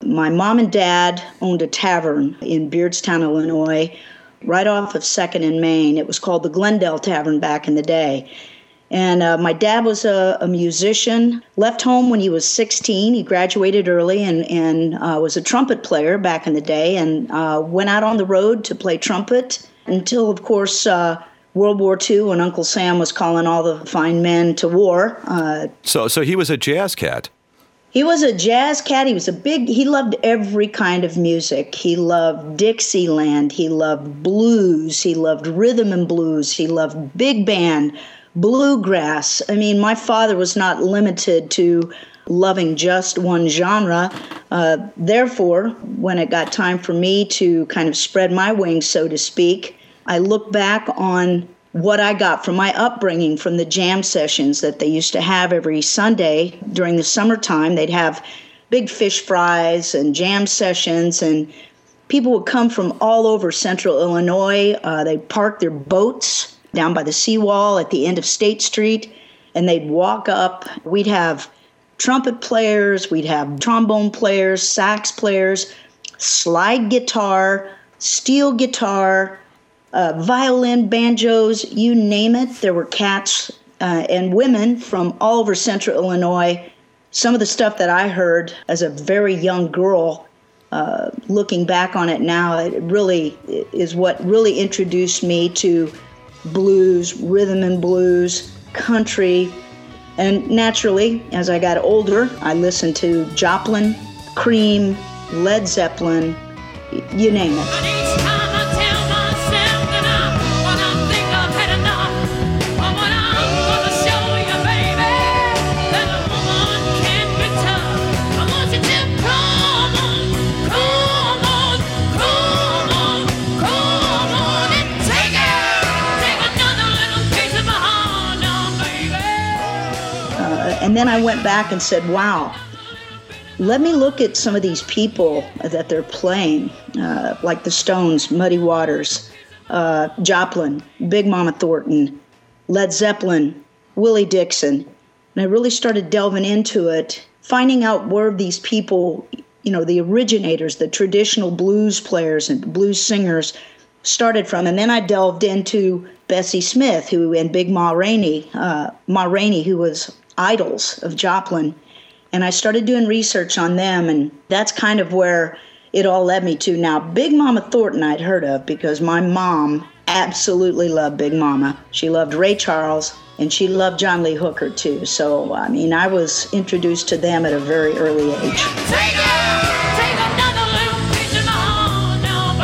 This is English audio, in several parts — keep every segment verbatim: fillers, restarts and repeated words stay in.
my mom and dad owned a tavern in Beardstown, Illinois, right off of second and Main. It was called the Glendale Tavern back in the day. And uh, my dad was a, a musician, left home when he was sixteen. He graduated early and, and uh, was a trumpet player back in the day, and uh, went out on the road to play trumpet until, of course, uh, World War Two, when Uncle Sam was calling all the fine men to war. Uh, so so he was a jazz cat. He was a jazz cat. He was a big, he loved every kind of music. He loved Dixieland. He loved blues. He loved rhythm and blues. He loved big band, bluegrass. I mean, my father was not limited to loving just one genre. Uh, therefore, when it got time for me to kind of spread my wings, so to speak, I look back on what I got from my upbringing, from the jam sessions that they used to have every Sunday during the summertime. They'd have big fish fries and jam sessions, and people would come from all over central Illinois. Uh, they'd park their boats down by the seawall at the end of State Street, and they'd walk up. We'd have trumpet players, we'd have trombone players, sax players, slide guitar, steel guitar, Uh, violin, banjos, you name it. There were cats uh, and women from all over central Illinois. Some of the stuff that I heard as a very young girl, uh, looking back on it now, it really is what really introduced me to blues, rhythm and blues, country. And naturally, as I got older, I listened to Joplin, Cream, Led Zeppelin, you name it. And then I went back and said, wow, let me look at some of these people that they're playing, uh, like the Stones, Muddy Waters, uh, Joplin, Big Mama Thornton, Led Zeppelin, Willie Dixon. And I really started delving into it, finding out where these people, you know, the originators, the traditional blues players and blues singers started from. And then I delved into Bessie Smith, who and Big Ma Rainey, uh, Ma Rainey, who was idols of Joplin, and I started doing research on them, and that's kind of where it all led me to. Now, Big Mama Thornton I'd heard of because my mom absolutely loved Big Mama. She loved Ray Charles, and she loved John Lee Hooker too. So, I mean, I was introduced to them at a very early age. Take it! Take another little piece of my heart now,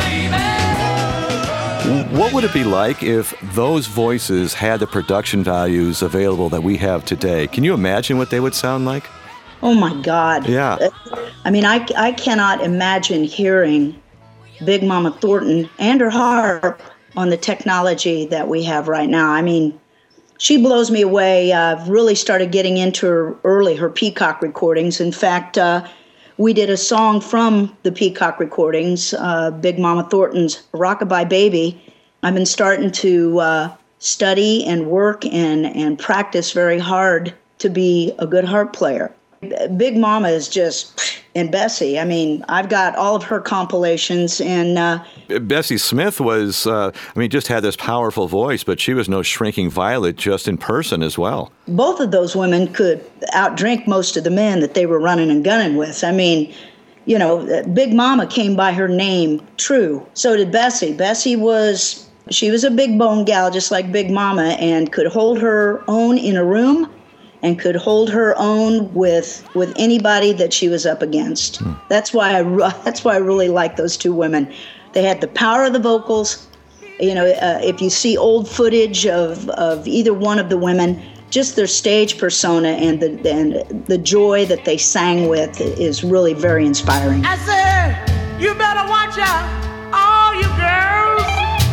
baby! What would it be like if those voices had the production values available that we have today? Can you imagine what they would sound like? Oh, my God. Yeah. I mean, I, I cannot imagine hearing Big Mama Thornton and her harp on the technology that we have right now. I mean, she blows me away. I've really started getting into her early, her Peacock recordings. In fact, uh, we did a song from the Peacock recordings, uh, Big Mama Thornton's Rockabye Baby. I've been starting to uh, study and work and, and practice very hard to be a good harp player. Big Mama is just, and Bessie, I mean, I've got all of her compilations. And uh, Bessie Smith was, uh, I mean, just had this powerful voice, but she was no shrinking violet just in person as well. Both of those women could outdrink most of the men that they were running and gunning with. I mean, you know, Big Mama came by her name, true. So did Bessie. Bessie was, she was a big bone gal, just like Big Mama, and could hold her own in a room and could hold her own with with anybody that she was up against. Hmm. That's why I that's why I really like those two women. They had the power of the vocals. You know, uh, if you see old footage of, of either one of the women, just their stage persona and the and the joy that they sang with is really very inspiring. I said, you better watch out, all you girls.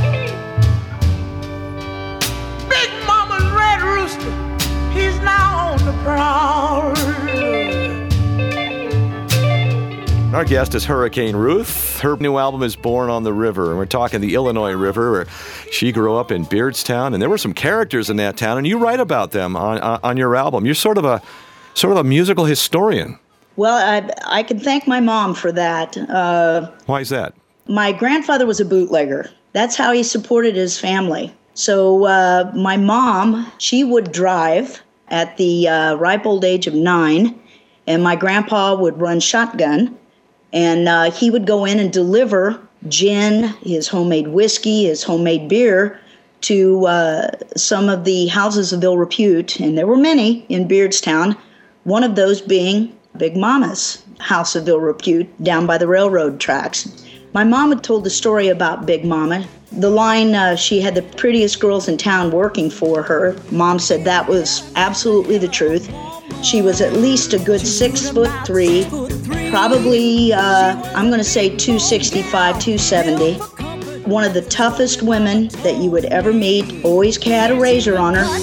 Big Mama's red rooster, he's now on the prowl. Our guest is Hurricane Ruth. Her new album is Born on the River, and we're talking the Illinois River, where she grew up in Beardstown, and there were some characters in that town, and you write about them on on your album. You're sort of a sort of a musical historian. Well, I, I can thank my mom for that. Uh, Why is that? My grandfather was a bootlegger. That's how he supported his family. So uh, my mom, she would drive at the uh, ripe old age of nine, and my grandpa would run shotgun, and uh, he would go in and deliver gin, his homemade whiskey, his homemade beer to uh, some of the houses of ill repute, and there were many in Beardstown, one of those being Big Mama's house of ill repute down by the railroad tracks. My mom had told the story about Big Mama. The line, uh, she had the prettiest girls in town working for her. Mom said that was absolutely the truth. She was at least a good six foot three, probably, uh, I'm going to say two sixty-five, two seventy. One of the toughest women that you would ever meet, always had a razor on her.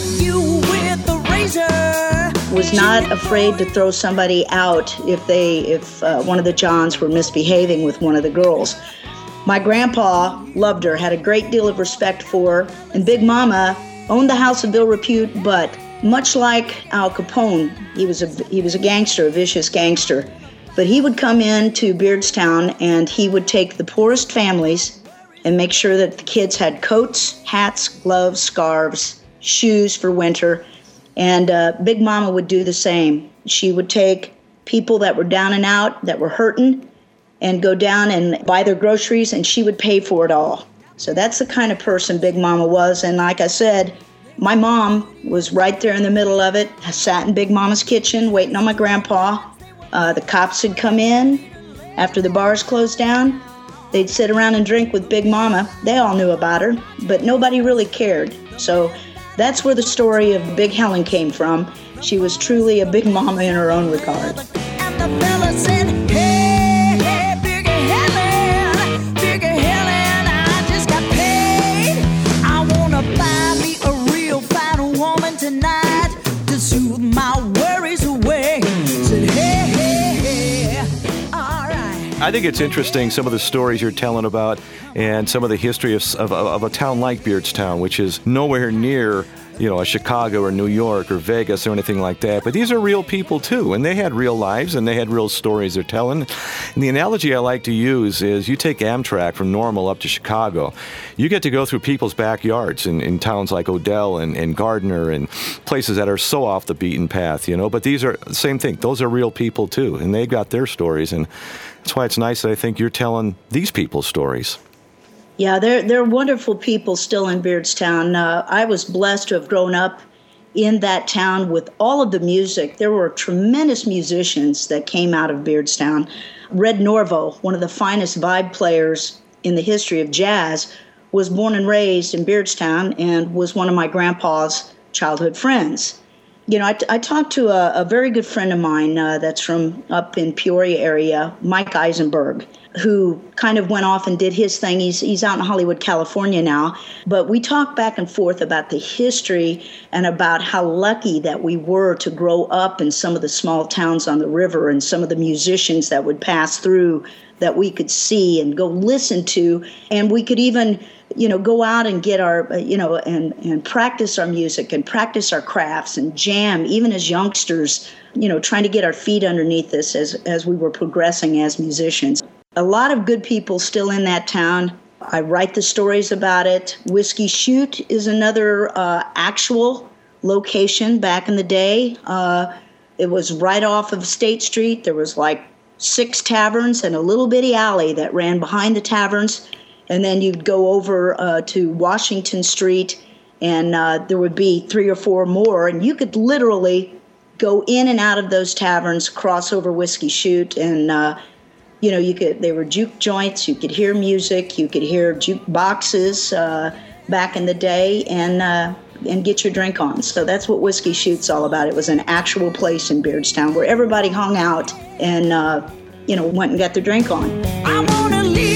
Was not afraid to throw somebody out if they, if uh, one of the Johns were misbehaving with one of the girls. My grandpa loved her, had a great deal of respect for her, and Big Mama owned the house of ill repute, but much like Al Capone, he was a he was a gangster, a vicious gangster. But he would come into Beardstown and he would take the poorest families and make sure that the kids had coats, hats, gloves, scarves, shoes for winter. And uh, Big Mama would do the same. She would take people that were down and out, that were hurting, and go down and buy their groceries, and she would pay for it all. So that's the kind of person Big Mama was. And like I said, my mom was right there in the middle of it. I sat in Big Mama's kitchen waiting on my grandpa. Uh, the cops would come in after the bars closed down. They'd sit around and drink with Big Mama. They all knew about her, but nobody really cared. So that's where the story of Big Helen came from. She was truly a big mama in her own regard. And the fella said, hey, hey, Big Helen, Big Helen, I just got paid. I want to buy me a real fine woman tonight to soothe my worries away. Said, hey, hey, hey, all right. I think it's interesting, some of the stories you're telling about and some of the history of, of, of a town like Beardstown, which is nowhere near, you know, a Chicago or New York or Vegas or anything like that. But these are real people, too, and they had real lives and they had real stories they're telling. And the analogy I like to use is you take Amtrak from Normal up to Chicago. You get to go through people's backyards in, in towns like Odell and, and Gardner and places that are so off the beaten path, you know. But these are the same thing. Those are real people, too, and they got their stories. And that's why it's nice that I think you're telling these people's stories. Yeah, they're, they're wonderful people still in Beardstown. Uh, I was blessed to have grown up in that town with all of the music. There were tremendous musicians that came out of Beardstown. Red Norvo, one of the finest vibe players in the history of jazz, was born and raised in Beardstown and was one of my grandpa's childhood friends. You know, I, I talked to a, a very good friend of mine uh, that's from up in Peoria area, Mike Eisenberg, who kind of went off and did his thing. He's he's out in Hollywood, California now. But we talked back and forth about the history and about how lucky that we were to grow up in some of the small towns on the river and some of the musicians that would pass through that we could see and go listen to. And we could even, you know, go out and get our, you know, and, and practice our music and practice our crafts and jam, even as youngsters, you know, trying to get our feet underneath us as, as we were progressing as musicians. A lot of good people still in that town. I write the stories about it. Whiskey Chute is another uh, actual location back in the day. Uh, it was right off of State Street. There was like six taverns and a little bitty alley that ran behind the taverns. And then you'd go over uh, to Washington Street, and uh, there would be three or four more. And you could literally go in and out of those taverns, cross over Whiskey Chute, and uh, you know, you could. They were juke joints. You could hear music. You could hear juke boxes uh, back in the day, and uh, and get your drink on. So that's what Whiskey Chute's all about. It was an actual place in Beardstown where everybody hung out and uh, you know, went and got their drink on. I wanna leave.